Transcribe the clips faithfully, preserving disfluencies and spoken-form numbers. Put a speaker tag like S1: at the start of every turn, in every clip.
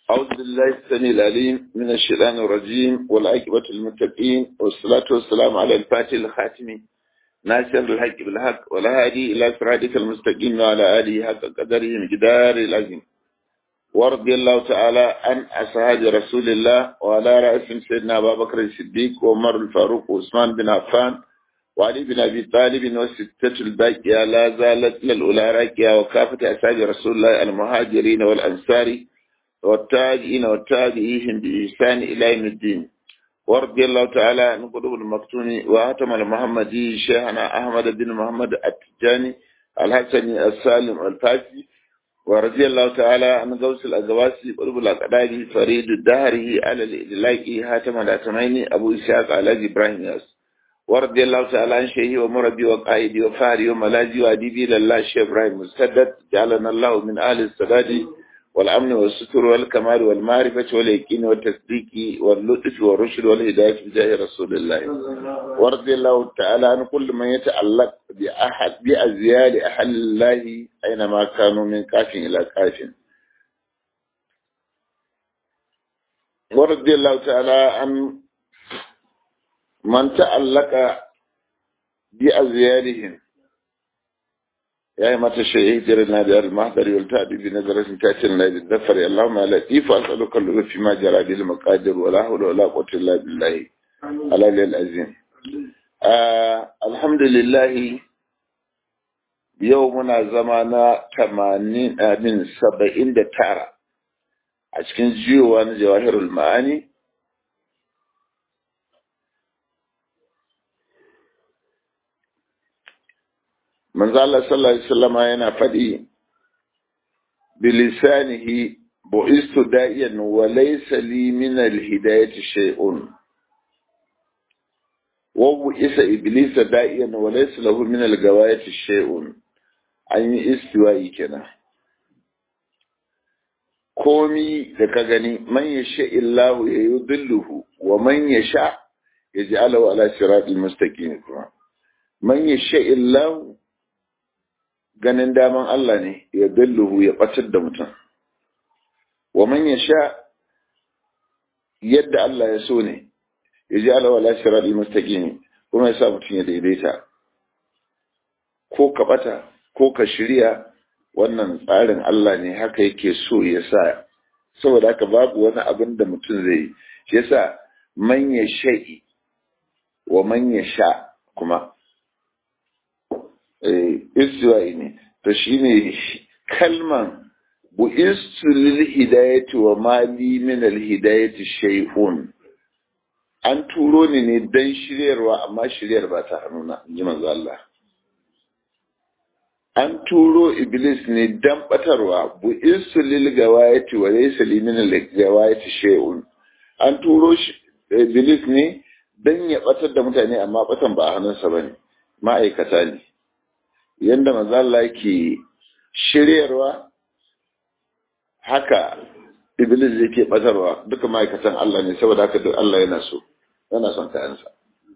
S1: أعوذ بالله السميع العليم من الشيطان الرجيم والعاقبة للمتقين والصلاة والسلام على الفاتح الخاتم ناصر الحق بالحق والهادي إلى صراطك المستقيم وعلى آله حق قدره مقدار العظيم ورضي الله تعالى عن أصحاب رسول الله وعلى رأسهم سيدنا أبا بكر الصديق وعمر الفاروق وعثمان بن عفان وعلي بن أبي طالب والستة الباقية لا زالت للأولى راكية وكافة أصحاب رسول الله المهاجرين والأنصار والتابعين والتابعين بإحسان إلى يوم الدين ورضي الله تعالى عن قلوب المفتون وهتم المحمدي شيخنا أحمد بن محمد التجاني الحسني السالم الفاسي ورضي الله تعالى عن غوث الأزواسي قلوب الأقداد فريد الدهري على الإدلاكي هاتم الأتمين أبو إسحاق على إبراهيم ياس ورضي الله تعالى عن شيخي ومربي وقائدي وفاري وملاذي وأديبي لله الشيخ إبراهيم مسدد جعلنا الله من أهل السداد والأمن والستر والكمال والمعرفة واليقين والتصديق واللطف والرشد والهداية بجاه رسول الله ورضي الله تعالى عن كل من يتعلق بأحد بأزيال أهل الله أينما كانوا من كاف إلى كاف ورضي الله تعالى عن من تعلق بأزيالهم يا إمة الشهيد جرنا دار المحضر والتأدي بنظرة تأتينا بالذفر اللهم لطيف أسألك اللغة فيما جرى به المقادر ولا حول ولا قوة إلا بالله العلي العظيم. آه الحمد لله يومنا زمانا ثمانين من سبعين دتارا أشكن جيوان جواهر المعاني manzo Allah sallallahu alaihi wasallam yana faɗi bilisanihi bu'istu da'iyan wa laysa li min al-hidayati shay'un wa bu'isa iblis da'iyan wa laysa lahu min al-gawayati shay'un an yi istiwa'i kenan komi da ka gani man yasha illahu yudilluhu wa man yasha yaj'aluhu ala siratil mustaqim man yasha illahu ganin daman Allah ne ya dalluhu ya ɓatar da mutum wa man ya sha yadda Allah ya so ne ya ji alawa lasirar ilmustaqimi kuma ya sa mutum ya daidaita ko ka ɓata ko ka shirya wannan tsarin Allah ne haka yake so ya sa saboda haka babu wani abin da mutum zai yi shi yasa man ya sha'i wa man ya sha kuma istiwa'i ne to shine kalman bu'istu lil hidayati wa mali min al hidayati shay'un an turo ni ne dan shiryarwa amma shiryar ba ta hannuna inji manzo Allah an turo iblis ne dan batarwa bu'istu lil gawayati wa laysa li min al gawayati shay'un an turo iblis ne dan ya batar da mutane amma batan ba a hannunsa bane ma'aikata ne yanda manzo Allah yake shiryarwa haka iblis yake batarwa duka ma'aikatan Allah ne saboda haka duk Allah yana so yana son kayansa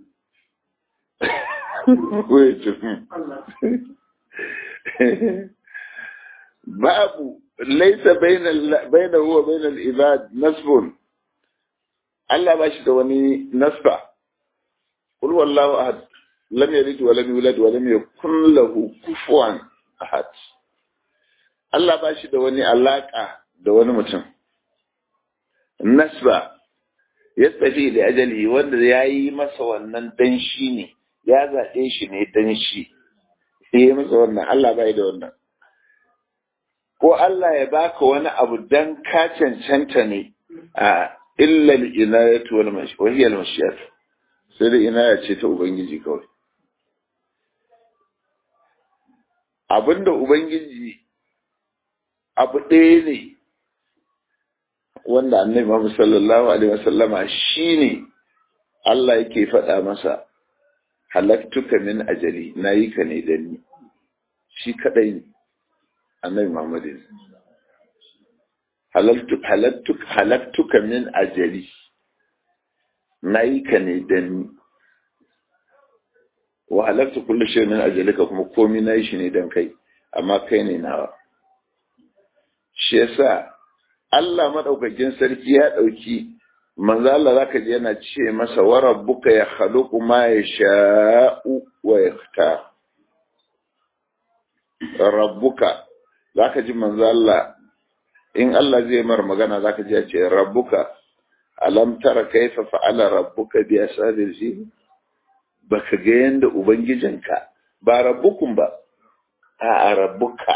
S1: babu laysa bainal bainahu wa bainal ibad nasbun Allah ba shi da wani nasba qul wallahu ahad lam yalid wa lam yulad wa lam yakul lahu kufuwan ahad Allah ba shi da wani alaka da wani mutum nasba yastafi da ajali wanda yayi masa wannan dan shi ne ya zabe shi ne dan shi sai masa wannan Allah bai da wannan ko Allah ya baka wani abu dan ka cancanta ne a illa al-inayatu wal mashi wa hiya al-mashiyat sai da inaya ce ta ubangiji kawai abinda Ubangiji abu ɗaya ne wanda annabi Muhammad sallallahu alaihi wasallama shine Allah yake faɗa masa halaktuka min ajali nayi ka ne dan ni shi kadai ne annabi Muhammad halaltu halattuka halaktuka min ajali nayi ka ne dan ni wa halaktu kullu shay'in min ajalika kuma komai nayi shi ne dan kai amma kai ne nawa shi yasa Allah madaukakin sarki ya dauki manzo Allah zaka ji yana ce masa wa rabbuka ya khaluqu ma yasha'u wa yakhtar. Rabbuka zaka ji manzo Allah in Allah zai mar magana zaka ji ya ce rabbuka alam tara kaifa fa'ala rabbuka bi ashabil fil, baka ga yanda ubangijinka ba rabbukum ba a rabbuka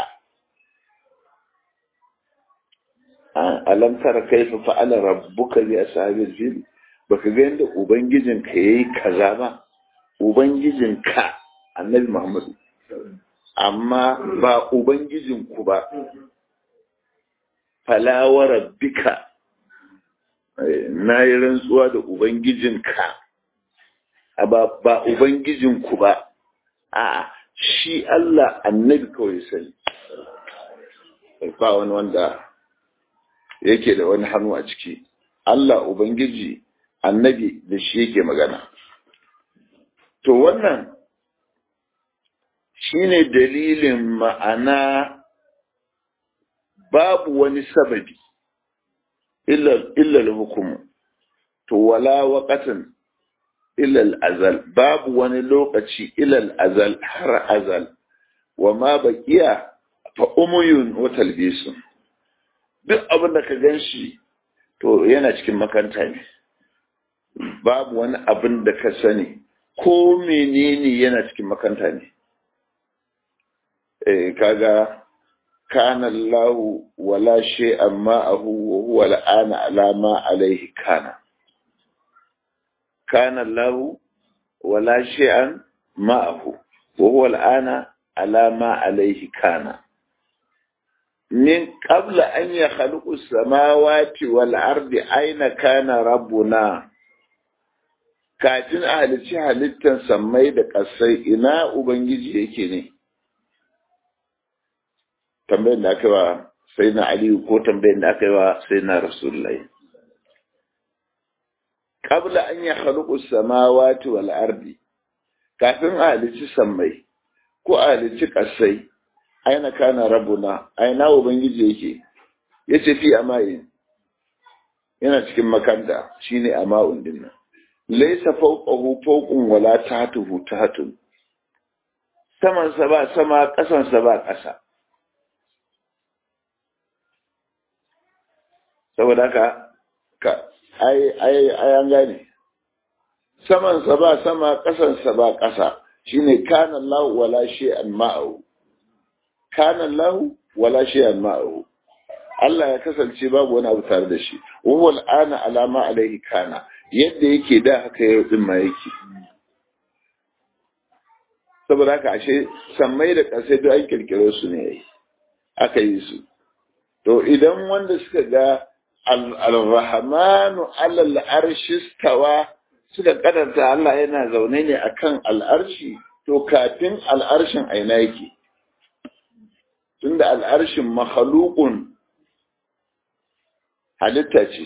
S1: alam tara kaifa fa'ala rabbuka bi ashabil fil, baka ga yanda ubangijinka yayi kaza ba, ubangijinka annabi Muhammad amma ba ubangijinku ba. Fala wa rabbika, na yi rantsuwa da ubangijinka ba ba ubangijinku ba, a shi Allah annabi kawai sani, ba wani wanda yake da wani hannu a ciki. Allah ubangiji annabi da shi yake magana. To wannan shine dalilin ma'ana babu wani sababi illa al-hukumu, to wala waqatan illa al-azal, babu wani lokaci illa al-azal har azal, wa ma baqiya fa umuyun wa talbisun. Duk abin da ka ganshi to yana cikin makanta ne, babu wani abin da ka sani ko menene yana cikin makanta ne. Eh kaga kana Allah wala shay'an ma'ahu wa huwa al'ana ala ma alayhi kana. Kana Allah wala shay'an ma'ahu wa huwa al'ana ala ma alayhi kana. Min qabla an yakhluqu as-samawati wal ardi aina kana rabbuna. Kafin a halicci halittan sammai da ƙasai ina ubangiji yake ne? Tambayin da aka yi wa sai na Aliyu ko tambayin da aka yi wa sai na Rasulullahi. Kabla an ya haluku samawati wal ardi, kafin a halici sammai ko a halici ƙasai, aina kana rabuna, aina ubangiji yake, ya ce fi amayin, yana cikin makanta, shi ne ama'un dinnan. Laisa fauqahu fawqun wala tahtuhu tahtun. Samansa ba sama, ƙasansa ba ƙasa. Saboda haka ka ai ai ai an gane, saman sa ba sama, kasan sa ba kasa, shine kana Allah wala shay'an ma'ahu, kana Allah wala shay'an ma'ahu. Allah ya kasance babu wani abu tare da shi, wa huwa al'ana alama alaihi kana, yadda yake da haka yau din ma yake. Saboda haka ashe sammai da kasai duk an kirkiro su ne, aka yi su. To idan wanda suka ga al-rahmanu alal arshi stawa suka kadanta Allah yana zaune ne akan al'arshi, to kafin al'arshin aina yake, tunda al'arshin makhluqun halitta ce,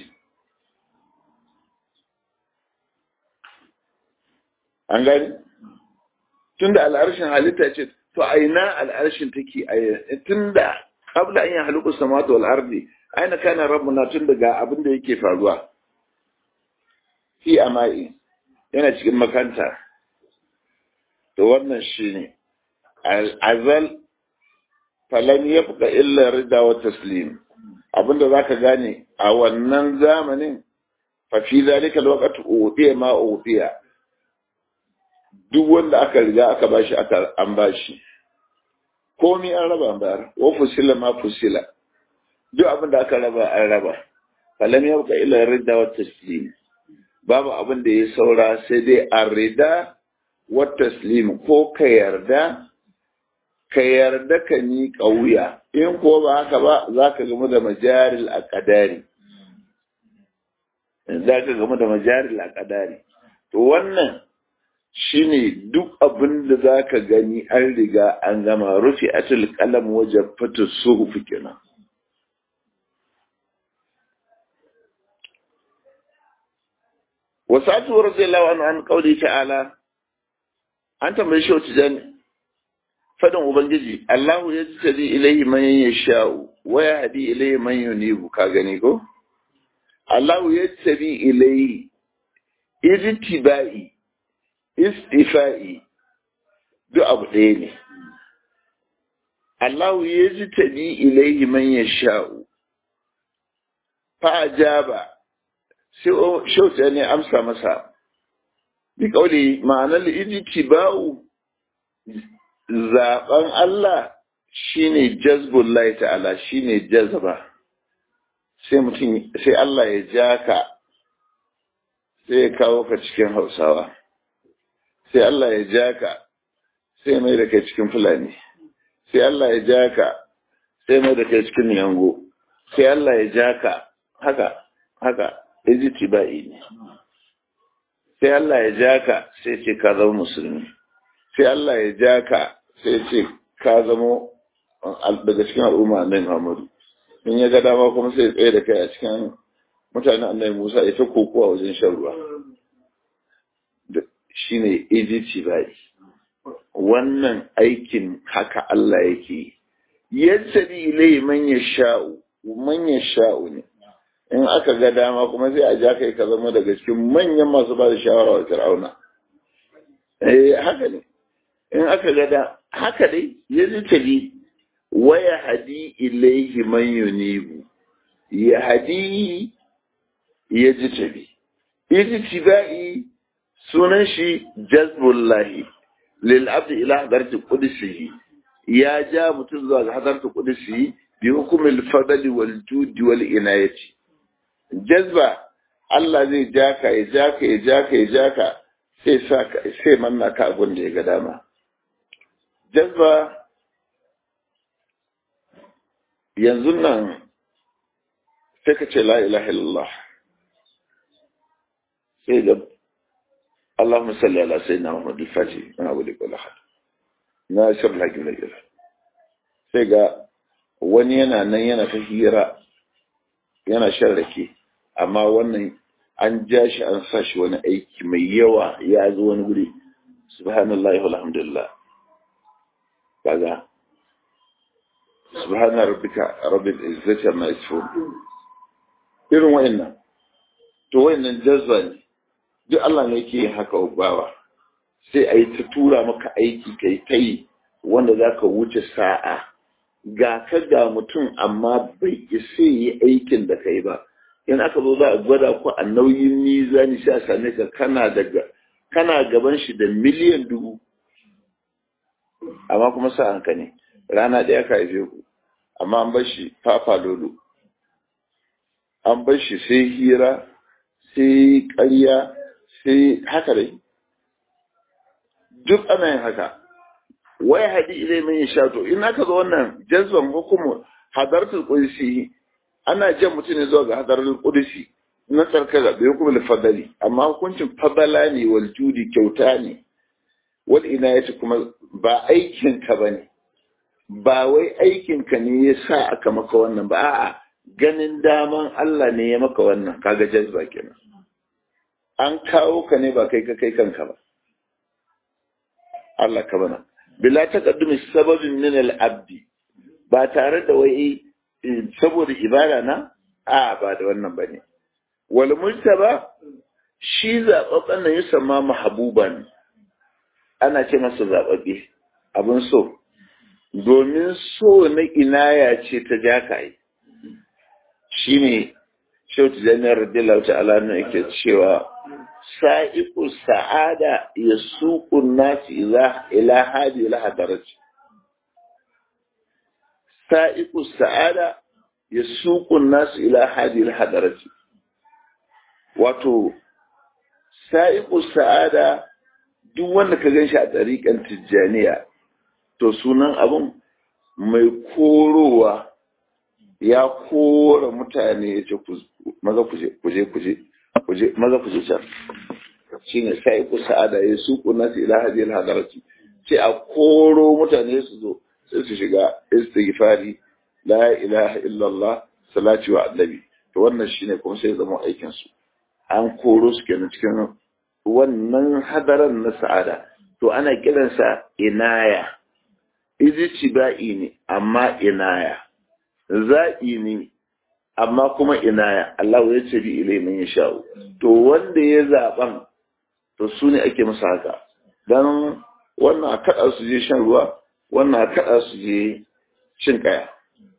S1: an gani, tunda al'arshin halitta ce, to aina al'arshin take, tunda qabla an yahluqu samawati wal ardi aina kana rabbuna, tun daga abin da yake faruwa fi amai, yana cikin makanta. To wannan shine al-azal falan yabqa illa rida wa taslim. Abinda zaka gane a wannan zamanin, fa fi zalika alwaqtu udiya ma udiya, duk wanda aka riga aka bashi aka an bashi, komai an raba an bayar, wa fusila ma fusila, duk abin da aka raba an raba. Falam yabqa illa ridda wa taslim, babu abin da ya saura sai dai ar-ridda wa taslim, ko ka yarda ka yarda ka ni kauya, in ko ba haka ba zaka gamu da majaril aqdari, zaka gamu da majaril aqdari. To wannan shine duk abin da zaka gani an riga an gama, rufi atul qalam wajaffatu suhuf kenan. Wasatu radiyallahu anhu an qauli ta'ala, an tambaye shi wata jani fadin ubangiji Allahu yajtabi ilayhi man yasha'u wa yahdi ilayhi man yunibu ka gani ko Allahu yajtabi ilayhi ijtibai istifa'i duk abu ɗaya ne Allahu yajtabi ilayhi man yasha'u fa ajaba sai shauta ne amsa masa bi kauli ma'anar ijtiba'u zaben Allah shine jazbullahi ta'ala shine jazba sai mutum sai Allah ya ja ka sai ya kawo ka cikin Hausawa sai Allah ya ja ka sai mai da kai cikin Fulani sai Allah ya ja ka sai mai da kai cikin Yango sai Allah ya ja ka haka haka ijtiba'i ne sai Allah ya ja ka sai ce ka zama musulmi sai Allah ya ja ka sai ce ka zama daga cikin al'umma annabi Muhammadu in ya ga dama kuma sai tsaye da kai a cikin mutanen annabi Musa ya ta kokowa wajen shan ruwa shine ijtiba'i wannan aikin haka Allah yake yajtabi ilayhi man yasha'u man yasha'u ne in aka ga dama kuma sai a ja kai ka zama daga cikin manyan masu ba da shawara wa Fir'auna eh haka ne in aka ga da haka dai yajtabi wa yahdi ilayhi man yunibu yahdi yajtabi ijtiba'i sunan shi jazbullahi lil abdi ila hadarati qudsihi ya ja mutum zuwa ga hadarati qudsihi bi hukumil fadli wal judi wal inayati jazba Allah zai jaka ya jaka ya jaka ya jaka sai saka sai manna ka abin da ya ga dama jazba yanzu nan sai ka ce la ilaha illallah sai da اللهم صل على سيدنا محمد الفاتح من أول كل أحد ناصر لك الأجر sai ga wani yana nan yana ta hira yana sharrake amma wannan an ja shi an sa shi wani aiki mai yawa ya zo wani guri subhanallahi walhamdulillah kaga subhana rabbika rabbil izzati amma yasifun irin wayannan to wayannan jazba ne duk Allah ne yake haka bawa sai a yi ta tura maka aiki kai kai wanda za ka wuce sa'a ga ka ga mutum amma bai isa yi aikin da kai ba in aka zo za a gwada ku a nauyin mizani sai a same ka kana daga kana gaban shi da miliyan dubu amma kuma sa'an ka ne rana ɗaya ka haife ku amma an bar shi fafa lolo an bar shi sai hira sai ƙarya sai haka dai duk ana yin haka wai hadi ilai mai shato in aka zo wannan jazban hukumu hadartul qudsi ana jan mutum ne zuwa ga hadartul qudsi na tsarka da bai hukumu fadali amma hukuncin fadala ne wal judi kyauta ne wal inayati kuma ba aikin ka bane ba wai aikin ka ne yasa aka maka wannan ba a'a ganin daman Allah ne ya maka wannan kaga jazba kenan an kawo ka ne ba kai ka kai kanka ba Allah ka bana bila taqaddumi sababin min al-abdi ba tare da wai saboda ibada na a ba da wannan bane wal mujtaba shi zababban nan yusamma mahbuban ana ce masa zababbe abun so domin so na inaya ce ta jakai shine Shautu Janar Radiyallahu ta'ala ne yake cewa sa'iqu sa'ada yasuqu an-nasi ila ila hadi ila hadarati sa'iqu sa'ada yasuqu an-nasi ila hadi ila hadarati wato sa'iqu sa'ada duk wanda ka ganshi a tariqan tijjaniya to sunan abun mai korowa ya kora mutane ya ce maza kuje kuje kuje kuje maza kuje can shine sai ku sa'ada ya su ku nasu ila hadil hadarati ce a koro mutane su zo sai su shiga istighfari la ilaha illallah salati wa annabi to wannan shine kuma sai zama aikin su an koro su kenan cikin wannan hadaran na sa'ada to ana kiransa inaya ijtiba'i ne amma inaya, zaɓi ne amma kuma inaya. Allah ya ce bi ilai man yasha'u. To wanda ya zaɓan to su ne ake masa haka. Dan wannan a kaɗa su je shan ruwa, wannan a kaɗa su je cin kaya.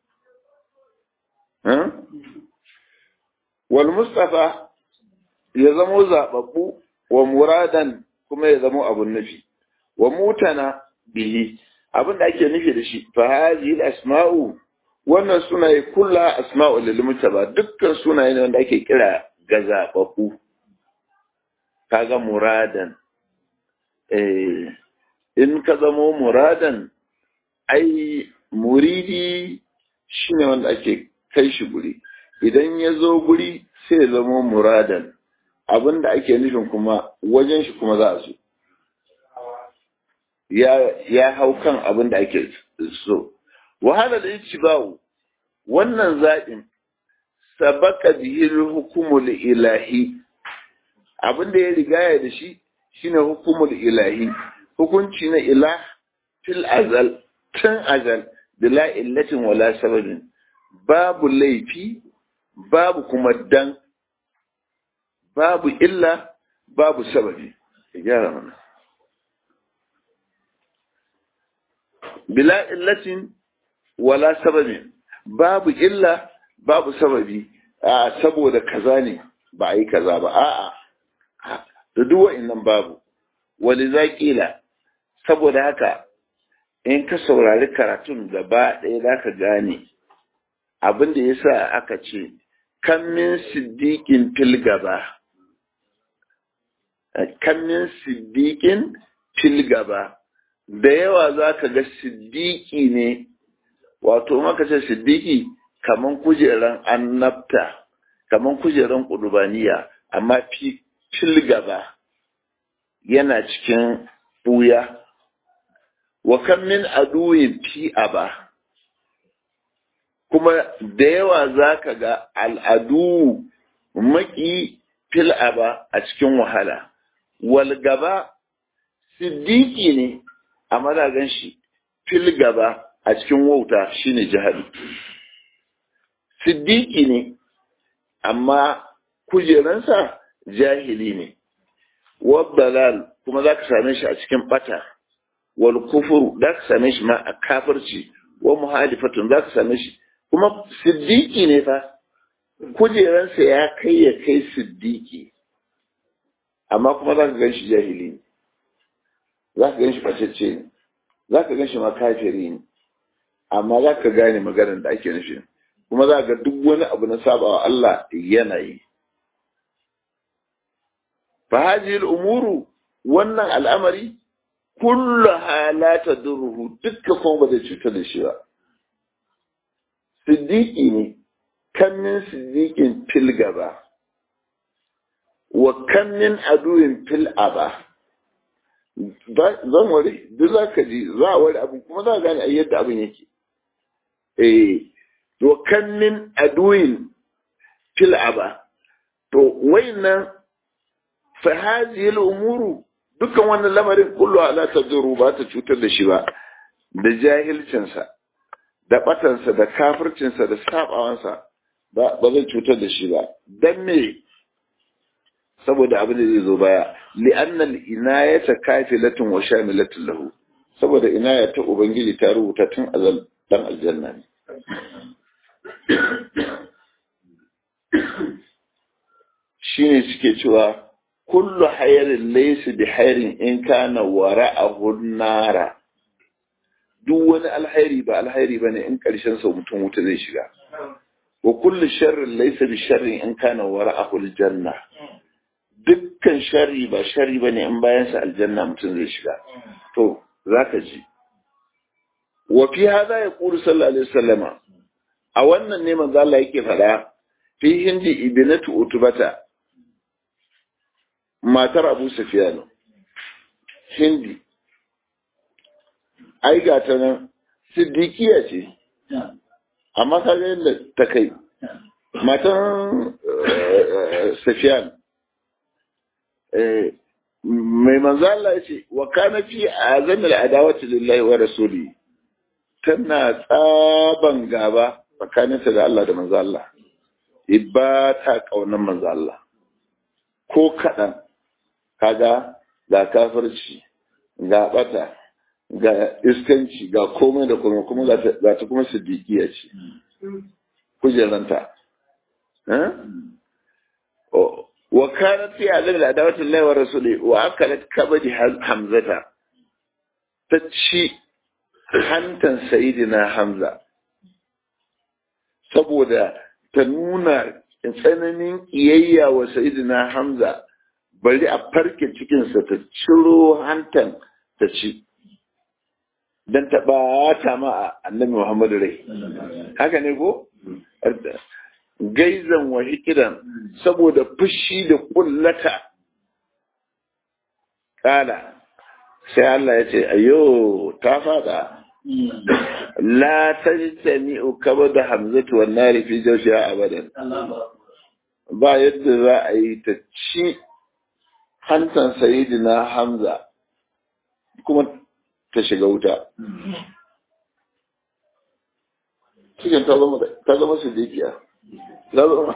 S1: Wal Mustafa ya zamo zaɓaɓɓu wa muradan kuma ya zamo abun nufi. Wa mutana bihi abin da ake nufi da shi fa hadhihi asma'u wannan sunaye kulla asma'u lil mutaba dukkan sunaye ne wanda ake kira ga zaɓaɓɓu. Kaga muradan eh in ka zamo muradan ai muridi shine wanda ake kai shi guri, idan ya zo guri sai ya zamo muradan abinda ake nufin kuma wajen shi kuma za a so ya ya hau kan abinda ake so. Wahala da itibau wannan zaɓin sabaka bihil hukumul ilahi abinda ya rigaya da shi shine hukumul ilahi, hukunci na ilah fil azal tun azal bila illatin wala sababin, babu laifi babu kuma dan, babu illa babu sababi. Ya gyara mana bila illatin wala sababin, babu illa babu sababi a saboda kaza ne ba a yi kaza ba, a'a da duk wa'annan babu. Wali zaƙila saboda haka in ka saurari karatun gaba ɗaya za ka gane abin da ya sa aka ce kan min siddiƙin fil gaba, kan min siddiƙin fil gaba, da yawa za ka ga siddiƙi ne, wato maka ce siddiƙi kaman kujeran annabta, kaman kujeran ƙudubaniya, amma fil gaba yana cikin ɓuya. Wa kan min aduwin fi aba, kuma da yawa za ka ga al'adu maki fil aba a cikin wahala. Wal gaba siddiƙi ne a madagan shi fil gaba a cikin wauta shine jihadi. Siddiƙi ne amma kujeransa jahili ne. Wabbalal kuma za ka same shi a cikin bata. Wal kufuru za ka same shi ma a kafirci. Wa muhalifatun za ka same shi kuma siddiƙi ne fa, kujeransa ya kai ya kai siddiƙi amma kuma za ka gan shi jahili ne, za ka gan shi facecce ne, za ka gan shi ma kafiri ne, amma za ka gane maganar da ake nufi, kuma za ka ga duk wani abu na sabawa Allah yana yi. Fa hadhihi al-umuru wannan al'amari kullu halata durruhu dukka kuma ba zai cutar da shi ba. Siddiqi ne, kan min siddiqin fil gaba wa kan min aduwin fil aba. Zan wari duk za ka ji za a wari abin kuma za a gane a yadda abin yake. Eh, wa kan min aduwin fil aba. To wayannan fa hadhihi al-umuru dukkan wannan lamarin kullu ala taduru ba ta cutar da shi ba, da jahilcinsa da batansa da kafircinsa da sabawansa ba ba zai cutar da shi ba. Dan me? Saboda abin da zai zo baya, li'anna al-inayata kafilatun wa shamilatun lahu, saboda inaya ta ubangiji ta rubuta tun azal dan aljanna ne. Shine suke cewa kullu hayrin laysa bi hayrin in kana wara'ahu nara, duk wani alhairi ba alhairi bane in karshen sa mutum wuta zai shiga. Wa kullu sharrin laysa bi sharrin in kana wara'ahu aljanna, dukkan sharri ba sharri bane in bayan sa aljanna mutum zai shiga. To zaka ji wa fi hada yaqulu sallallahu alaihi wasallama, a wannan ne manzo Allah yake fada fi hindi ibnatu utbata, matar Abu Sufyan. Hindi ai ga ta nan siddiqiya ce, amma ka ga yadda ta kai matan Sufyan. Mai manzo Allah ya ce wa kana fi azamil adawati lillahi wa rasuli, tana tsaban gaba tsakaninta da Allah da manzo Allah ba ta kaunar manzo Allah ko kaɗan. Kaga ga kafirci ga bata ga iskanci ga komai da komai kuma ga ta kuma siddiqiya ce kujeranta wa kanat fi azal adawati Allah wa rasuli wa akalat kabadi hamzata ta ci hantan sayyidina Hamza saboda ta nuna tsananin iyayya wa sayyidina Hamza, bari a farke cikinsa ta ciro hantan ta ci don ta ɓata ma a annabi Muhammadu rai. Haka ne ko? Gaizan wa hikiran saboda fushi da kullata. Kala, sai Allah ya ce, ayo, ta fada. La tajtami'u kabada hamzatu wan nari fi jawshiha abadan. Ba yadda za a yi ta ci hantan sayidina Hamza kuma ta shiga wuta. Cikin ta zama ta zama siddiqiya. Ta zama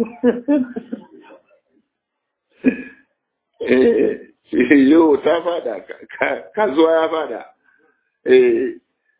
S1: eh yo ta fada ka zuwa ya fada. Eh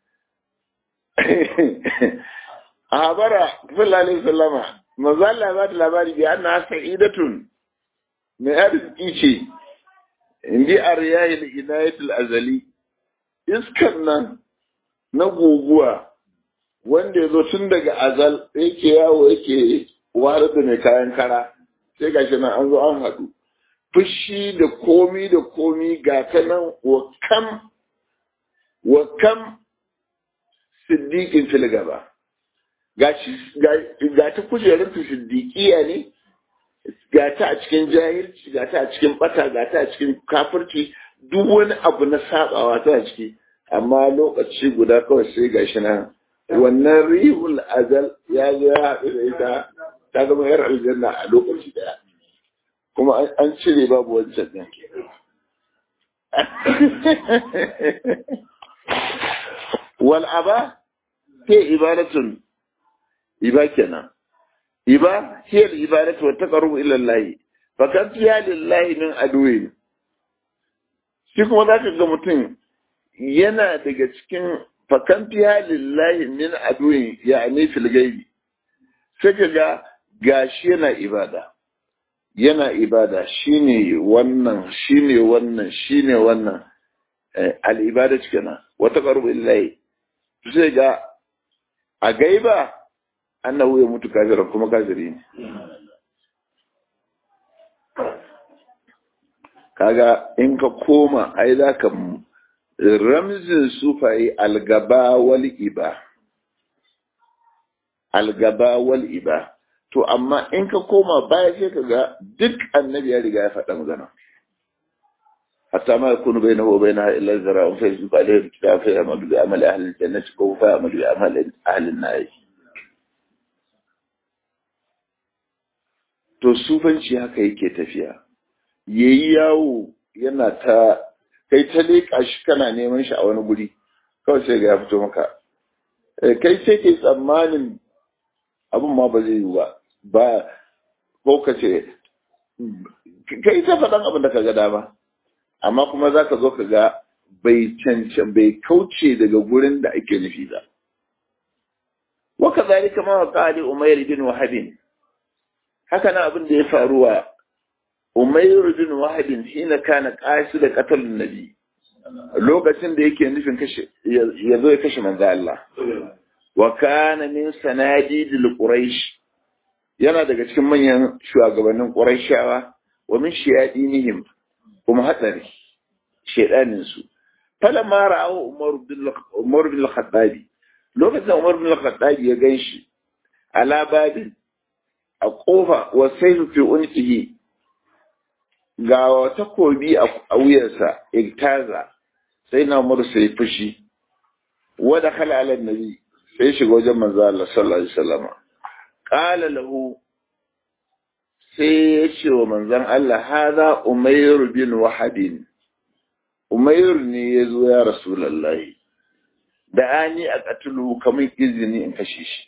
S1: a bara sallallahu alaihi wasallama manzo Allah ba ta labari bi anna sa'idatun mai arziki ce indi aryayil inayatul azali iskan nan na guguwa wanda yazo tun daga azal yake yawo yake warar da mai kayan kara sai gashi nan an zo an haɗu fushi da komi da komi ga ta nan wa kam wa kam siddiqin fil gaba ga ta kujerar ta siddiqiya ne ga ta a cikin jahilci ga ta a cikin bata ga ta a cikin kafirci duk wani abu na sabawa ta a ciki amma lokaci guda kawai sai gashi nan wannan rihul azal ya zo ya haɗu da ita ta zama yar aljanna a lokaci daya kuma an cire babu wancan ɗin wal aba ke ibadatun iba kenan iba hiya al ibadatu wa taqarrubu ila Allah fa kan fiya lillahi min adwi shi kuma zaka ga mutum yana daga cikin fa kan fiya lillahi min adwi yani fil gaibi sai ga gashi yana ibada yana ibada shine wannan shine wannan shine wannan al ibadatu kenan wa taqarrubu ila Allah sai ga a gaiba annahu ya mutu kafiran kuma kafiri ne kaga in ka koma ai zaka ramzin sufai algaba wal iba algaba wal iba to amma in ka koma baya sai kaga duk annabi ya riga ya faɗa magana حتى ما يكون بينه وبينها إلا الذراع فيسبق عليه الكتاب فيعمل بعمل أهل الجنة وفيعمل بعمل أهل النار. to sufanci haka yake tafiya yayi yawo yana ta kai ta leƙa shi kana neman shi a wani guri kawai sai ga ya fito maka kai sai ke tsammanin abin ma ba zai yi ba ba ko ka ce kai ta faɗan abin da ka ga dama amma kuma za ka zo ka ga bai cancan bai kauce daga gurin da ake nufi ba. Waka zari kama wa ƙali Umair bin Wahabin, haka na abin da ya faru wa Umair bin Wahabin shi na kana ƙashi da ƙatalin nabi lokacin da yake nufin ya zo ya kashe manzo Allah. Wa kana min sanadidil Quraysh yana daga cikin manyan shugabannin Qurayshawa wa min shiyadinihim kuma hatsari shaidaninsu falamma ra'ahu Umar bin al-Khattab lokacin Umar bin al-Khattab ya ganshi ala babin a kofa wa sayfu fi unqihi ga takobi a wuyarsa iktaza sai na Umar sai fushi wa dakhala ala nabi sai shiga wajen manzo Allah sallallahu alaihi wasallam qala lahu sai ya ce wa manzan Allah haza Umair bin Wahabin Umair ne ya zo ya Rasulullahi da ani a qatlu kamar izini in kashe shi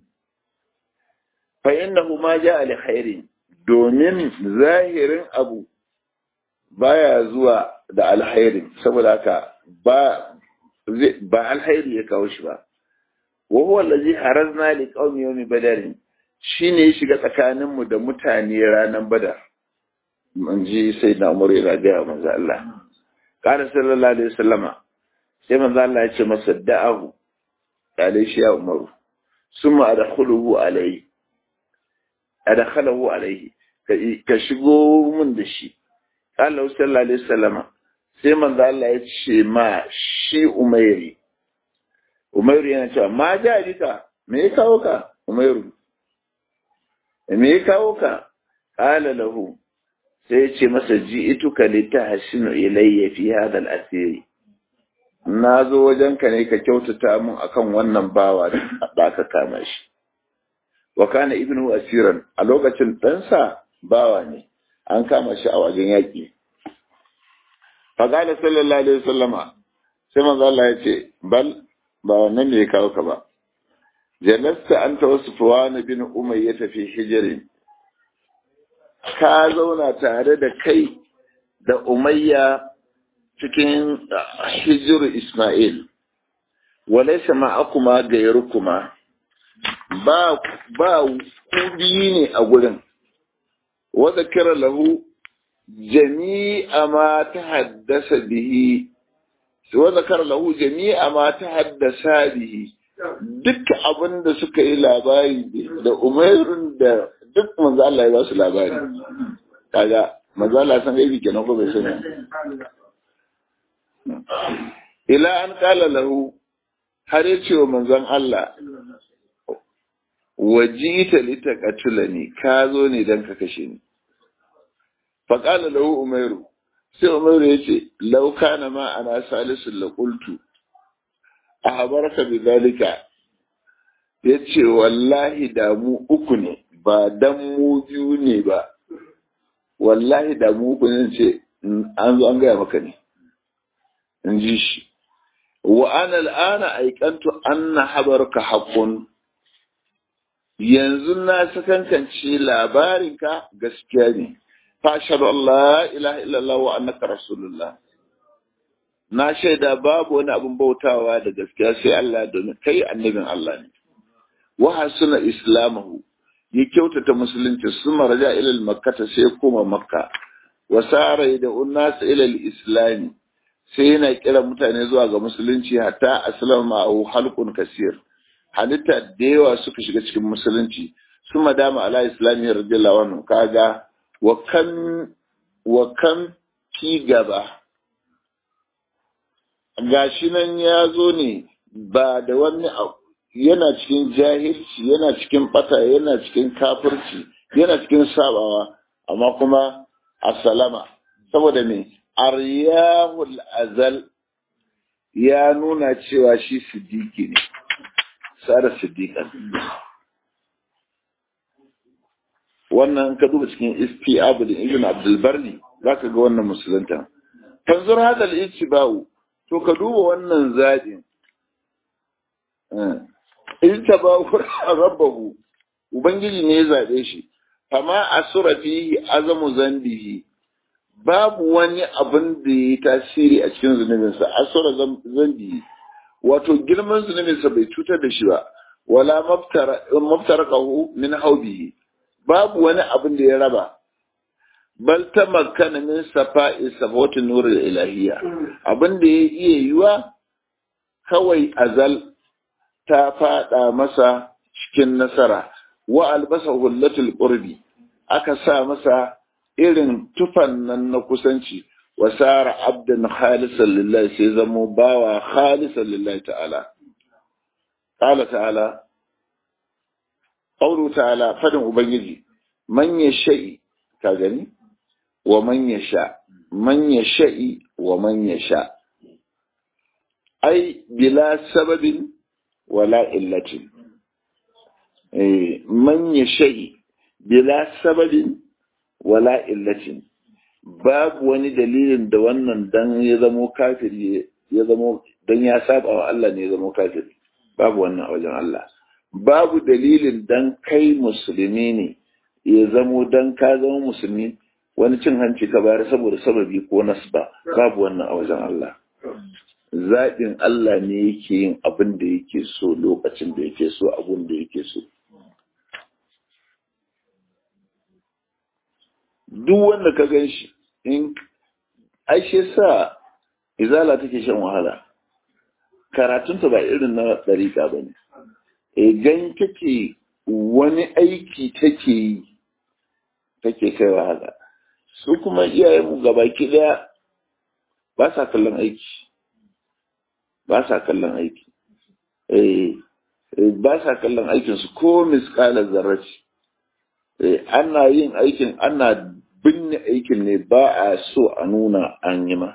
S1: fa innahu ma ja'a li khairin domin zahirin abu baya zuwa da alkhairi saboda haka ba ba alkhairi ya kawo shi ba wa huwa allazi harazna li qaumi yawmi badar shine ya shiga tsakanin mu da mutane ranan badar mun ji sayyidina umar ya ga manzo Allah qala sallallahu alaihi wasallama sai manzo Allah ya ce masa da'ahu alai shi ya umaru summa adkhuluhu alai adkhalahu alaihi ka shigo mun da shi Allah sallallahu alaihi wasallama sai manzo Allah ya ce ma shi Umairi Umairu yana cewa ma jajika me ya kawo ka Umairu me ya kawo ka qala lahu sai ya ce masa ji'ituka litahsinu ilayya fi hadha al-asiri nazo wajenka ne ka kyautata mun akan wannan bawa da aka kama shi wa kana ibnu asiran a lokacin ɗansa bawa ne an kama shi a wajen yaƙi. Fagala sallallahu alaihi wasallama sai manzo Allah ya ce bal ba wannan ne ya kawo ka ba. Jalasta anta wasfuwan bin Umayya fi hijrin. Ka zauna tare da kai da Umayya cikin hijr Isma'il. Walaysa ma'akuma gayrukuma. Ba ba ku biyu ne a gurin. وذكر له جميع ما تحدث به وذكر له جميع ما تحدث به duk abin da suka yi labari da umairun da duk manzo Allah ya ba su labari kaga manzo Allah san gaibi kenan ko bai sani ila an kala lahu har ya ce wa manzon Allah wajita litaqatulani ka zo ne dan ka kashe ni fa qala lahu umairu sai umairu yace law kana ma ana salisul la qultu ahbaraka bidalika yace wallahi da mu uku ne ba dan mu biyu ne ba wallahi da mu uku ne ce an zo an gaya maka ne in ji shi wa ana al'ana aikantu anna habarka haqqun yanzu na sakankanci labarinka gaskiya ne fashadu Allah ilaha illallah wa annaka rasulullah na shaida babu wani abin bautawa da gaskiya sai Allah domin kai annabin Allah ne wa hasuna islamahu ya kyautata musulunci suma raja ila makkata sai koma makka wa sara da unnas ila islam sai yana kira mutane zuwa ga musulunci hatta aslama au halqun kasir halitta da yawa suka shiga cikin musulunci su madama ala islami radiyallahu anhu kaga wa kan wa kan ki gaba gashi nan ya zo ne ba da wani yana cikin jahilci yana cikin bata yana cikin kafirci yana cikin sabawa amma kuma assalama saboda me aryahul azal ya nuna cewa shi siddiqi ne sara siddiqan wannan ka duba cikin istiab da ibn abdul barni zaka ga wannan musulunta tanzur hadal ittiba'u to ka duba wannan zadin in tabahu rabbahu ubangiji ne ya zabe shi fama asura fihi azamu zambihi babu wani abin da ya tasiri a cikin zunubinsa asura zambihi wato girman zunubinsa bai cutar da shi ba wala maftaraqahu min haubihi babu wani abin da ya raba bal tamakkana min safa'i safawati nur ilahiyya abin da ya iya yiwa kawai azal ta fada masa cikin nasara wa albasa hullatul qurbi aka sa masa irin tufan nan na kusanci wa sara abdan khalisan lillahi sai zamo bawa khalisan lillahi ta'ala qala ta'ala qawlu ta'ala fadin ubangiji man yasha'i ka gani wa man yasha man yasha'i wa man yasha ai bila sababin wala illatin eh man yasha'i bila sababin wala illatin babu wani dalilin da wannan dan ya zamo kafiri ya zama dan ya saba wa Allah ne ya zama kafiri, babu wannan a wajen Allah. Babu dalilin dan kai musulmi ne ya zamo dan ka zama musulmi wani cin hanci ka bayar saboda sababi ko nasba, babu wannan a wajen Allah. Zaɓin Allah ne yake yin abin da yake so lokacin da yake so abin da yake so. Duk wanda ka gan shi in aishe sa izala take shan wahala, karatunta ba irin na ɗariƙa ba ne. Idan take wani aiki take yi take kai wahala, su kuma iyayenmu gabaki ɗaya ba sa kallon aiki, ba sa kallon aiki, eh ba sa kallon aikinsu ko miskalar zarraci. Ana yin aikin, ana binne aikin ne, ba a so a nuna an yi ma.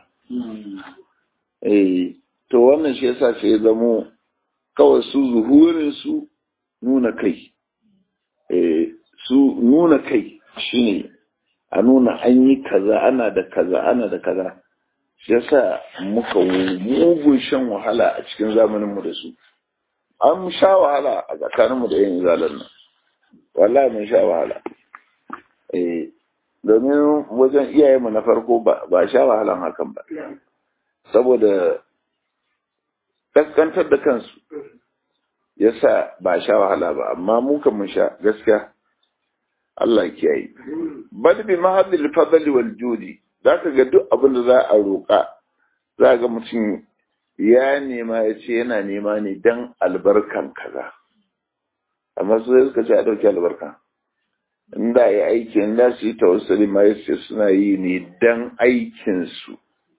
S1: Eh, to wannan shi yasa sai zamo kawai su zuhurin su nuna kai. Eh, su nuna kai shine a nuna an yi kaza, ana da kaza, ana da kaza. Shi yasa muka mugun shan wahala a cikin zamaninmu da su. An sha wahala a tsakaninmu da yin zalar nan. Wallahi mun sha wahala. Eh, domin wajen iyayenmu na farko ba sha wahalan hakan ba. Saboda kaskantar da kansu yasa ba sha wahala ba, amma mu kan mun sha gaskiya. Allah ya kiyaye. Bal bi mahallil fadli wal judi, zaka ga duk abin da za a roƙa, za ga mutum ya nema ya ce yana nema ne dan albarkan kaza. Amma su suka ce a ɗauki albarka. Inda ya aiki, inda su yi tawassuli ma ya ce suna yi ne dan aikinsu.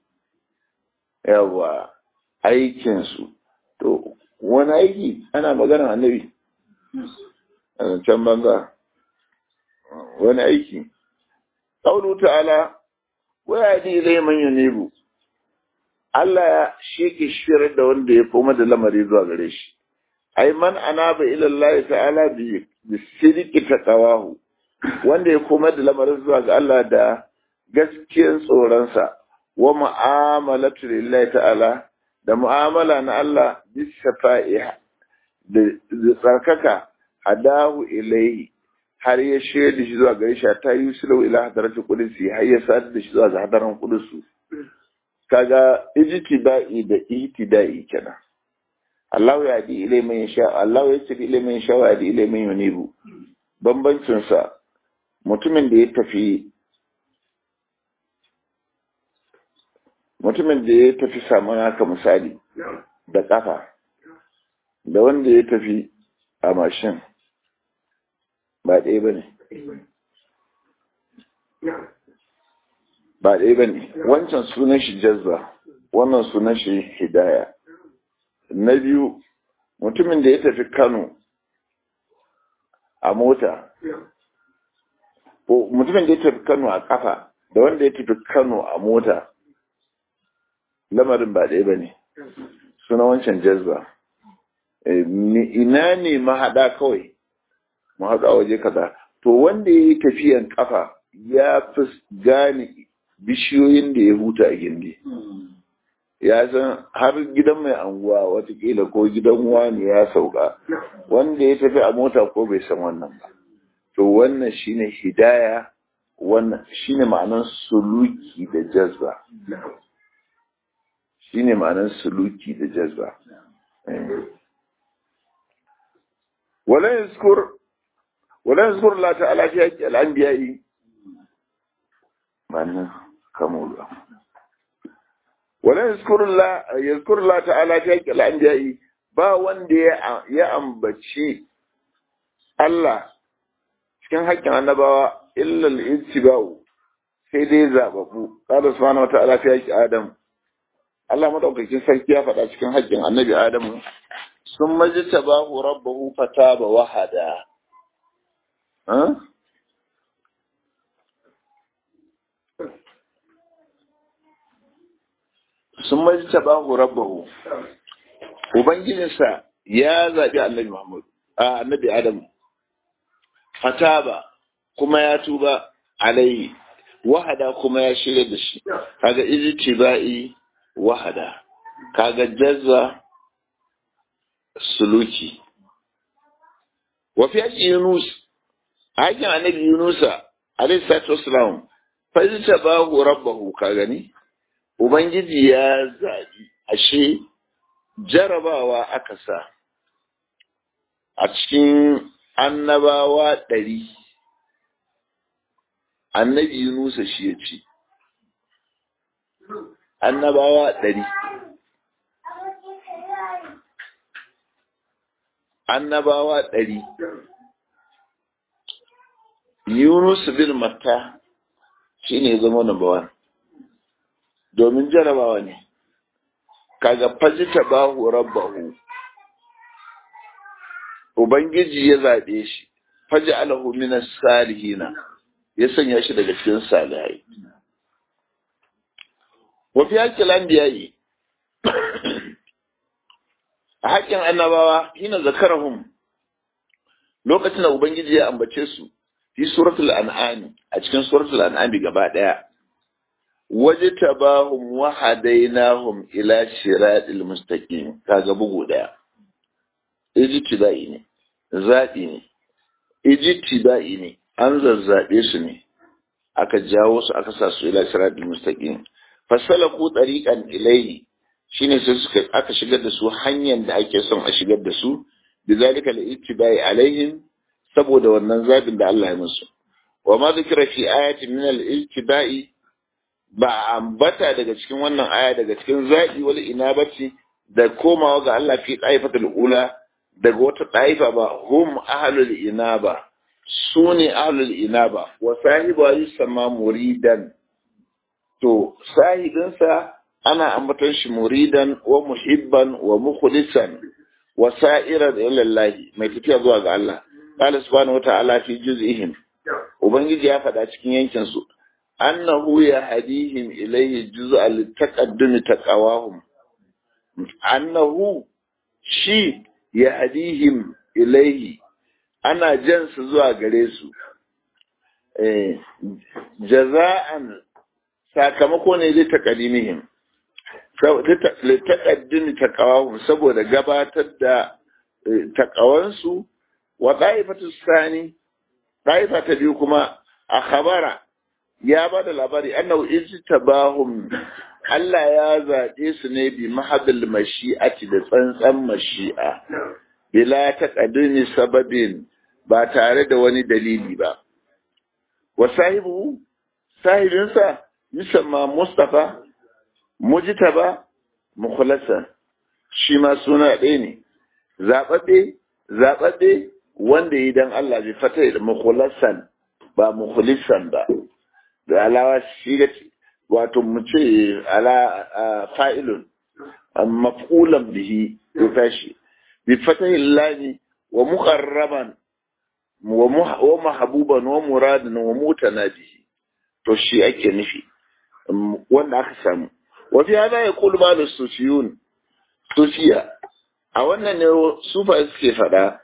S1: Yawa, aikinsu. To, wani aiki ana magana annabi. A can banza. Wani aiki. Ƙaunu ta'ala, waya ji zai manyan nebu. Allah ya shi ke shirar da wanda ya koma da lamari zuwa gare shi. Ai man anaba ila Allah ta'ala bi sidiki taqawahu, wanda ya koma da lamarin zuwa ga Allah da gaskiyar tsoronsa, wa mu'amalatu lillahi ta'ala, da mu'amala na Allah bis safa'iha, da tsarkaka hadahu ilayhi, har ya shaida shi zuwa gare shi ta yusilu ila hadarati qudusi, har ya sadar da shi zuwa ga hadaran qudusu. Kaga ijtida'i da ihtida'i kenan. Allah ya di ilai man sha, Allah ya ce ilai man sha wa di ilai man yunibu. Bambancin sa mutumin da ya tafi mutumin da ya tafi samun haka misali da kafa, da wanda ya tafi a mashin ba ɗaya bane. Ba ɗaya bane. Wancan sunan shi jazza, wannan sunan shi hidaya. Na biyu, mutumin da ya tafi Kano a mota, ko mutumin da ya tafi Kano a kafa, da wanda ya tafi Kano a mota, lamarin ba ɗaya ba ne, suna wancan jazba. Ina ne mahaɗa kawai, mahaɗa waje kaza. To wanda ya yi tafiyan kafa ya fi gane bishiyoyin da ya huta a gindi. Ya san har gidan mai anguwa watakila ko gidan wani ya sauka, wanda ya tafi a mota ko bai san wannan ba. To wannan shine hidaya, wannan shine ma'anar suluki da jazba. Shine ma'anar suluki da jazba. Wala yazkur wala yazkur Allah ta'ala fi haqqi al-anbiya'i. Ma'anar kamula. Wala yazkur Allah ta'ala fi haqqi al-anbiya'i, ba wanda ya ya ambaci Allah cikin haƙƙin annabawa illa al-ittiba'u, sai dai zababu. Qala subhanahu wa ta'ala fi haqqi Adam, Allah madaukakin sarki ya faɗa cikin haƙƙin annabi Adamu, sun majtabahu rabbuhu fataba wahada. Ha? Sun majtabahu rabbuhu, ubangijinsa ya zaɓi annabi Muhammad, a annabi Adamu, fataba kuma ya tuba alaihi, wahada kuma ya shirya da shi. Kaga ijtiba'i wahada, kaga jazza suluki. Wa fi haƙi Yunus, haƙin annabi Yunusa, alaihi salatu wassalam, fa zai bahu rabbahu, ka gani? Ubangiji ya zaɓi, ashe jarabawa aka sa a cikin annabawa ɗari, annabi Yunusa shi ya ci. Annabawa ɗari. Annabawa ɗari. Yunus bin Matta shi ne zama number one. Domin jarabawa ne. Kaga fajita bahu rabbahu. Ubangiji ya zaɓe shi. Faji alahu minas salihina. Ya sanya shi daga cikin salihai. Wafi haƙƙin anbiya'i. A haƙƙin annabawa hina zakarahum lokacin da Ubangiji ya ambace su fi suratul an'am a cikin suratul an'am gaba daya wajtabahum wa hadainahum ila siratil mustaqim kaga bugu daya ijtibai ne zabi ne ijtibai ne an zazzabe su ne aka jawo su aka sa su ila siratil mustaqim fasalaku tariqan ilayhi shine sai suka aka shigar da su hanyar da ake son a shigar da su bizalika al-ittibai alaihim saboda wannan zabin da Allah ya musu wa ma zikra fi ayatin min al-ittibai ba ambata daga cikin wannan aya daga cikin zabi wal inabati da komawa ga Allah fi qaifatul ula daga wata qaifa ba hum ahlul inaba sune ahlul inaba wa sahibu yusamma muridan to sahibinsa ana ambaton shi muridan wa muhibban wa mukhlisan wa sa'iran ila Allah mai tafiya zuwa ga Allah qala subhanahu wa ta'ala fi juz'ihim ubangiji ya faɗa cikin yankin su annahu yahdihim ilayhi juz'al taqaddum taqawahum annahu shi yahdihim ilayhi ana jan su zuwa gare su eh jaza'an sakamako ne zai taqaddimihim littaƙaddin taƙawahun saboda gabatar da taƙawansu wa ɗaifatu sani ɗaifa ta biyu kuma a khabara ya ba da labari annahu ijtabahum Allah ya zaɓe su ne bi mahabil mashi'ati da tsantsan mashi'a bila taqaddimi sababin ba tare da wani dalili ba wa sahibu sahibinsa yusamma Mustafa mujtaba mukhlasa shi ma suna ɗaya ne zaɓaɓɓe zaɓaɓɓe wanda yi dan Allah bai fata da mukhlasan ba mukhlisan ba da alawa shi ga wato mu ce ala fa'ilun maf'ulan bihi ya tashi bi fatahi llahi wa muqarraban wa mahbuban wa muradan wa mutanabihi to shi ake nufi wanda aka samu wafi hada ya kulu malu sufiyun sufiya a wannan ne sufa suke faɗa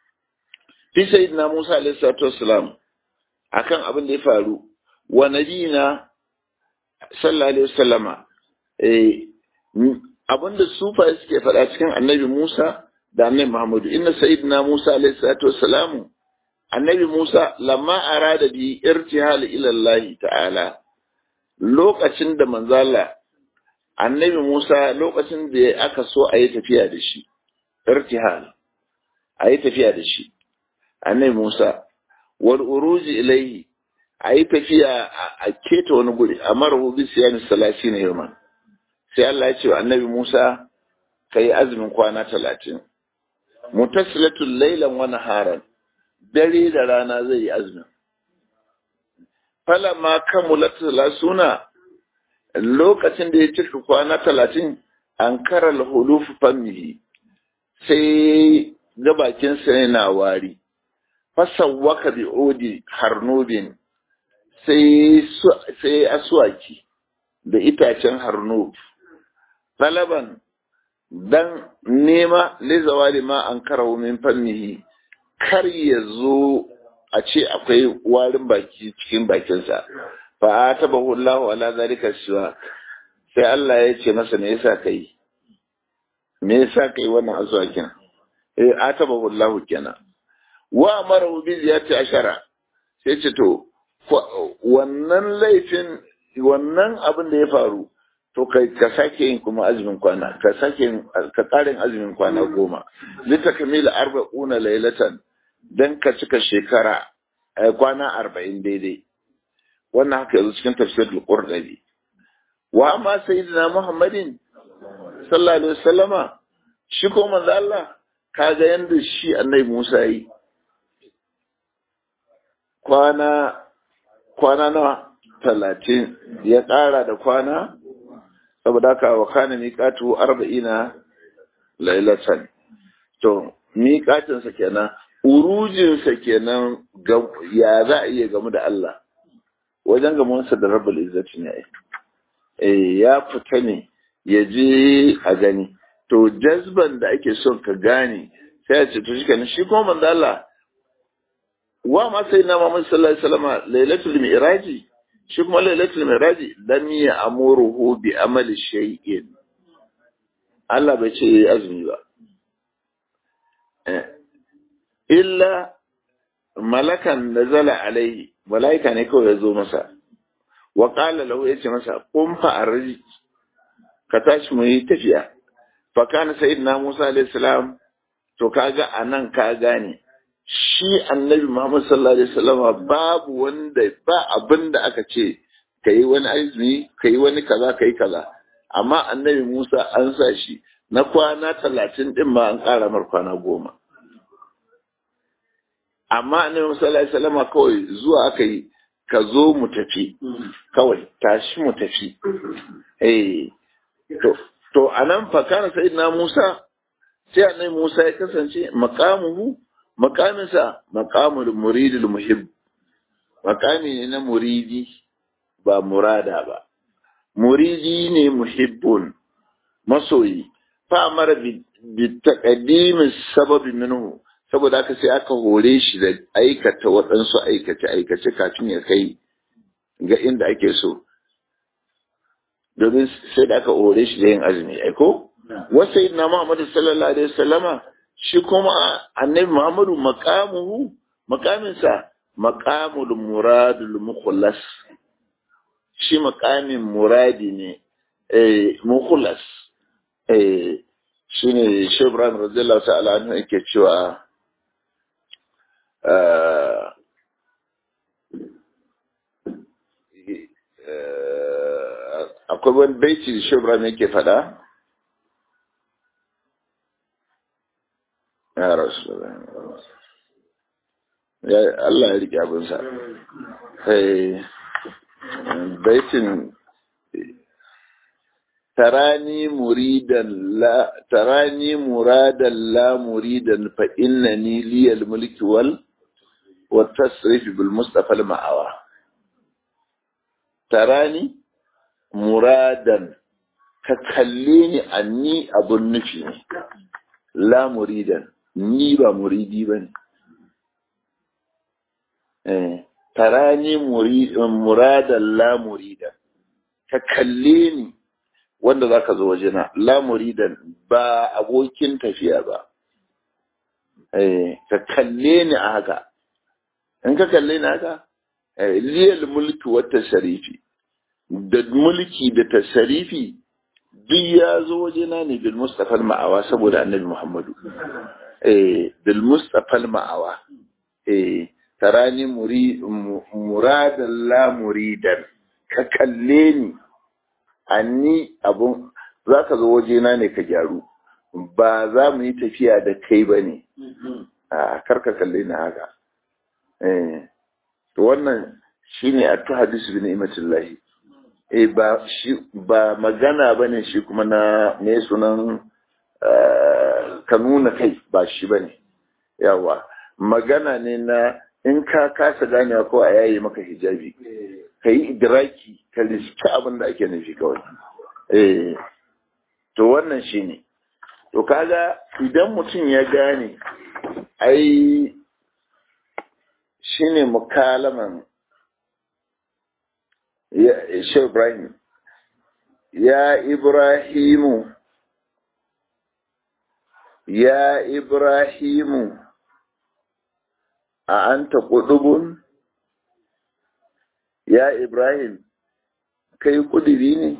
S1: fi sayyidina Musa alaihi salatu wassalam akan abin da ya faru wa nabiyina sallallahu alaihi wasallama eh abinda sufa suke faɗa cikin annabi Musa da annabi Muhammadu inna sayyidina Musa alaihi salatu wassalam annabi Musa lamma arada bi irtihal ila Allah ta'ala lokacin da manzala annabi Musa lokacin da aka so a yi tafiya da shi irtihal a yi tafiya da shi annabi Musa wal uruji ilayhi a yi tafiya a keta wani guri amma rahu bi siyami salasi na yau sai Allah ya ce wa annabi Musa ka yi azumin kwana talatin mutasilatul lailan wa naharan dare da rana zai yi azumin falamma kamulat salasuna lokacin da ya cika kwana talatin an kara hulufu fammihi sai gabakinsa yana wari fasawwaka bi odi harnubin sai aswaki da itacen harnub talaban dan nema lizawali ma an kara min fammihi kar ya zo a ce akwai warin baki cikin bakinsa fa atabahu Allahu ala zalika siwa sai Allah ya ce masa me yasa kai me yasa kai wannan aswakin eh atabahu Allah kenan wa amara bi ziyati ashara sai ce to wannan laifin wannan abin da ya faru to kai ka sake yin kuma azumin kwana ka sake yin ka karin azumin kwana goma lita kamila arba'una laylatan dan ka cika shekara kwana arba'in daidai wannan haka yanzu cikin tafsirul qurtubi wa amma sayyidina muhammadin sallallahu alaihi wasallama shi ko manzo Allah kaga yanda shi annabi Musa yi kwana kwana nawa talatin ya ƙara da kwana saboda haka wa kana miqatu arba'ina lailatan to miqatin sa kenan urujin sa kenan ya za a iya gamu da Allah wajen gamuwar sa da Rabbul Izzati ne eh ya fita ne ya je a gani to jazban da ake son ka gane sai ya ce to shi kenan shi kuma manzo Allah wa ma sai na Muhammad sallallahu alaihi wasallam lailatul mi'raji shi kuma lailatul mi'raji lam ya'muruhu bi amali shay'in Allah bai ce yayi azumi ba illa malakan nazala alaihi malaika ne kawai ya zo masa wa qala lahu yace masa qum fa arji ka tashi mu yi tafiya fa kana sayyidina Musa alaihi salam to kaga anan ka gane shi annabi Muhammad sallallahu alaihi wasallam babu wanda ba abinda aka ce kai wani azumi kai wani kaza kai kaza amma annabi Musa an sa shi na kwana talatin din ma an ƙara mar kwana goma amma annabi sallallahu alaihi wasallam kawai zuwa aka yi ka zo mu tafi kawai tashi mu tafi eh to to anan fa kana sayyidina Musa sai annabi Musa ya kasance maqamuhu maqaminsa maqamul muridul muhib maqami ne na muridi ba murada ba muridi ne muhibbun masoyi fa amara bi taqdim sabab minhu saboda haka sai aka hore shi da aikata waɗansu aikace aikace kafin ya kai ga inda ake so domin sai da aka hore shi da yin azumi aiko wasu sayyidina Muhammad sallallahu alaihi wasallama shi kuma annabi Muhammadu maqamuhu maqaminsa maqamul muradul mukhlas shi maqamin muradi ne eh mukhlas eh shine Sheikh Ibrahim radiyallahu ta'ala anhu yake cewa akwai wani baiti da Sheikh Ibrahim yake fada ya Rasulullah ya Allah ya rike abinsa eh baitin tarani muridan la tarani muradan la muridan fa innani liyal mulki wal wa tasrif bil mustafa al ma'awa tarani muradan ka kalle ni anni abun nufi ne la muridan ni ba muridi bane eh tarani muradan la muridan ka kalle ni wanda zaka zo wajena la muridan ba abokin tafiya ba eh ka kalle ni a haka in ka kalle ni haka eh liyal mulki wa tasarifi da mulki da tasarifi duk ya zo wajena ne bil mustafa al ma'awa saboda annabi Muhammadu eh bil mustafa al ma'awa eh tarani muri muradan la muridan ka kalle ni anni abun zaka zo wajena ne ka gyaru ba za mu yi tafiya da kai bane a karka kalle ni haka eh to wannan shine at-tahadis bi ni'matillahi eh ba shi ba magana bane shi kuma na me sunan ka nuna kai ba shi bane yawa magana ne na in ka kasa ganewa ko a yayi maka hijabi kai idraki ka riski abin da ake nufi kawai eh to wannan shine to kaga idan mutum ya gane ai shine mukalaman ya Sheikh Ibrahim ya Ibrahimu ya Ibrahimu a anta qudubun, ya Ibrahim kai kudiri ne?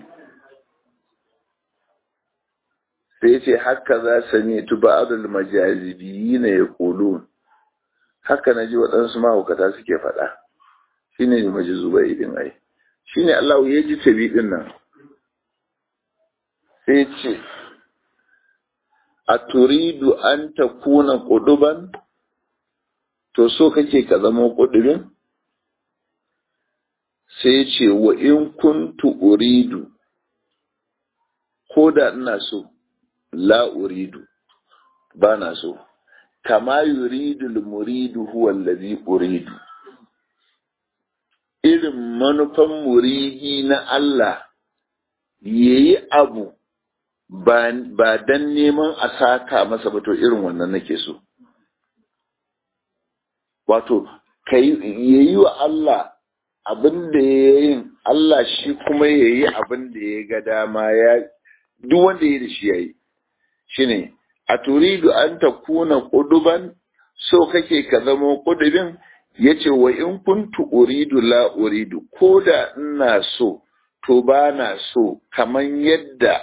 S1: Sai ce haka za sami tuba adul majazibi na ya kulun, haka na ji waɗansu mahaukata suke faɗa, shi ne majizuba idin ai, shi ne Allah ya ji tabi ɗin nan. Sai ce a turidu an ta kuna ƙuduban, to so kake ka zama ƙudubin? Sai ce wa in kuntu uridu, ko da ina so, la uridu, ba na so, kama yuridu muridu huwa allazi uridu. Irin manufan muridi na Allah yayi abu ba dan neman a saka masa ba, to irin wannan nake so. Wato kai yayi wa Allah abin da yayin, Allah shi kuma yayi abin da ya ga dama, ya duk wanda yayi da shi yayi. Shine a turidu an takuna quduban, so kake ka zama qudubin? Yace wa in kuntu uridu la uridu, koda ina so to ba na so, kaman yadda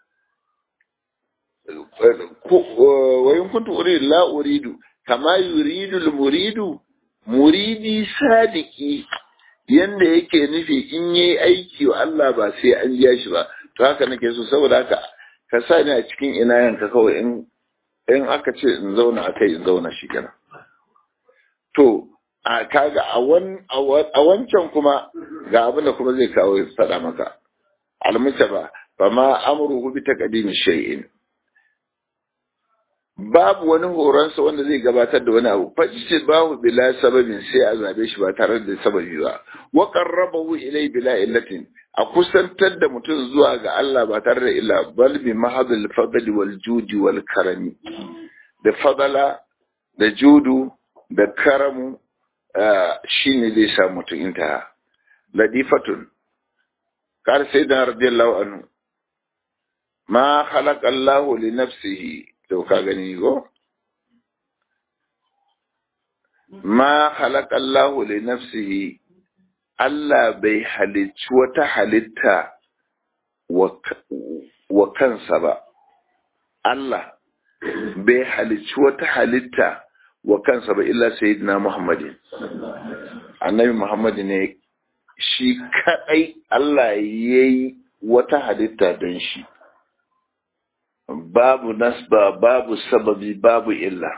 S1: wa in kuntu uridu la uridu kama yuridu al-muridu, muridi sadiki yanda yake nufi in yayi aiki wa Allah ba sai an biya shi ba, to haka nake so. Saboda haka ka sa ni a cikin inayanka kawai, in in aka ce in zauna akai in zauna shi kenan. To a kaga a wan a wancan kuma ga abin da kuma zai kawo ya faɗa maka almutaba fa ma amruhu bi taqdimi shay'in, babu wani horonsa wanda zai gabatar da wani abu, fajice babu bila sababin, sai a zabe shi ba tare da sababi ba. Wa qarrabahu ilay bila illatin, a kusantar da mutum zuwa ga Allah ba tare da illa, bal bi mahadul fadli wal judi wal karami, da fadala da judu da karamu shine zai sa mutum inta. Ladifatun kar sai da radiyallahu anhu, ma khalaqa Allahu li nafsihi, to ka gani go, ma khalaqa Allahu li nafsihi, Allah bai halicci wata halitta wa kansa ba. Allah bai halicci wata halitta wa kansa ba illa sayyidina Muhammadin. Annabi Muhammad ne shi kadai Allah yayi wata halitta don shi. Babu nasba, babu sababi, babu illa.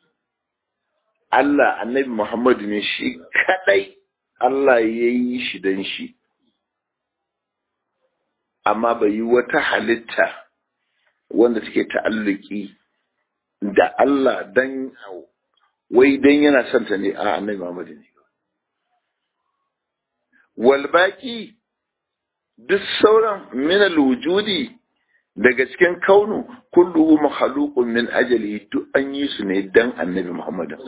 S1: Allah, Annabi Muhammad ne shi kadai Allah ya yi shi don shi, amma bai yi wata halitta wanda take ta'alluki da Allah dan wai dan yana son ta ne, a Annabi Muhammad ne. Wal baqi, duk sauran min al-wujudi daga cikin kaunu, kulluhu makhluqun min ajali, duk an yi su ne dan Annabi Muhammad.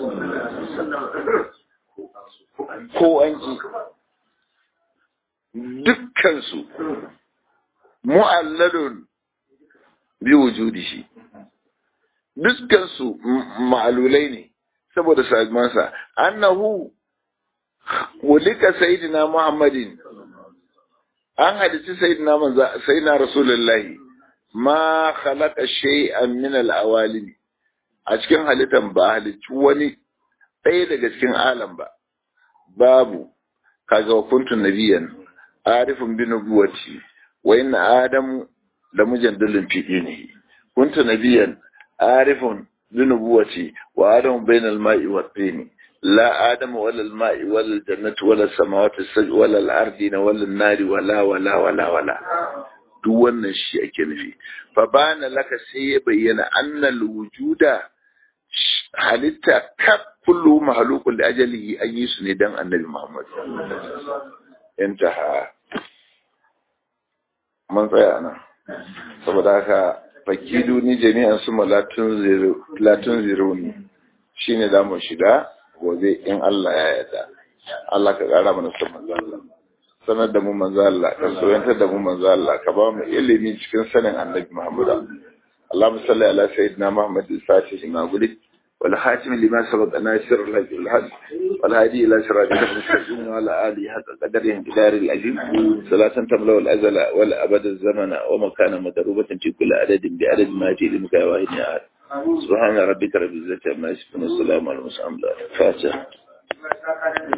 S1: Ko an yi dukkansu mu'alladun bi wujudi shi, dukkansu ma'alulai ne saboda samansa. Annahu wulika sayyidina Muhammadin, an hadici sayyidina manzo sayyidina Rasulullahi, ma khalaqa shay'an min al-awalim, a cikin halittan ba halicci wani ɗaya daga cikin alam ba, babu. Kaga wa kuntu nabiyan arifun bi nubuwati wa inna adamu la mujaddalun fi dinihi, kuntu nabiyan arifun bi nubuwati wa adamu bainal ma'i wat tini, la adamu wala al ma'i wala al jannati wala as samawati as wala al ardi wala an nari wala wala wala wala. Duk wannan shi ake nufi. Fa bana laka, sai ya bayyana annal wujuda, halitta kaf kullu mahalukun da ajalihi an yi su ne dan Annabi Muhammad. Intaha. Mun tsaya nan. Saboda haka fakidu ni jami'an su malatun zero latun zero ne. Shine zamu shiga gobe in Allah ya yarda. Allah ka kara mana son manzo Allah. Sanar da mu manzo Allah, ka soyantar da mu manzo Allah, ka ba mu ilimi cikin sanin Annabi Muhammad. اللهم صل على سيدنا محمد الفاتح لما ولد والخاتم لما سبق ناصر الهدي والحق والهادي إلى صراطك المستقيم وعلى آله حق قدره انقدار العظيم صلاة تملأ الأزل والأبد الزمن ومكان مضروبة في كل عدد بعدد ما جئ لمك يا واحد يا أحد سبحان ربك رب العزة عما يصفون والسلام على المرسلين الفاتحة